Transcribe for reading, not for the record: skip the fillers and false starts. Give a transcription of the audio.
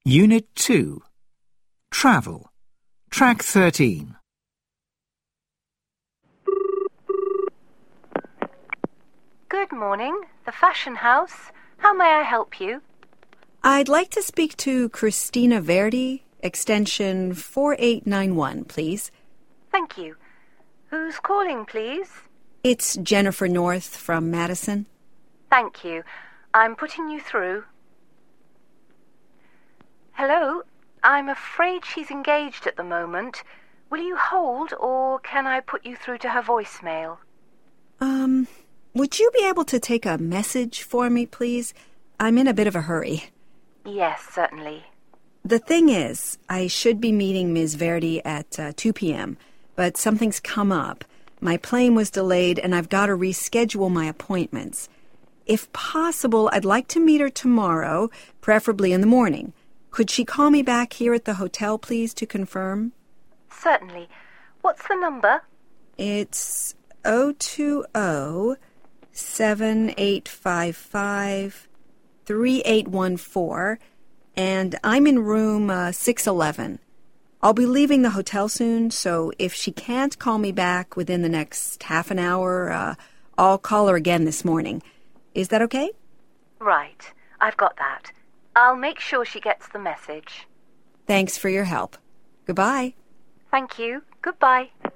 Unit 2. Travel. Track 13. Good morning. The Fashion House. How may I help you? I'd like to speak to Christina Verdi, extension 4891, please. Thank you. Who's calling, please? It's Jennifer North from Madison. Thank you. I'm putting you through. Hello? I'm afraid she's engaged at the moment. Will you hold, or can I put you through to her voicemail? Would you be able to take a message for me, please? I'm in a bit of a hurry. Yes, certainly. The thing is, I should be meeting Ms. Verdi at 2 p.m., but something's come up. My plane was delayed, and I've got to reschedule my appointments. If possible, I'd like to meet her tomorrow, preferably in the morning. Could she call me back here at the hotel, please, to confirm? Certainly. What's the number? It's 020-7855-3814, and I'm in room 611. I'll be leaving the hotel soon, so if she can't call me back within the next half an hour, I'll call her again this morning. Is that okay? Right. I've got that. I'll make sure she gets the message. Thanks for your help. Goodbye. Thank you. Goodbye.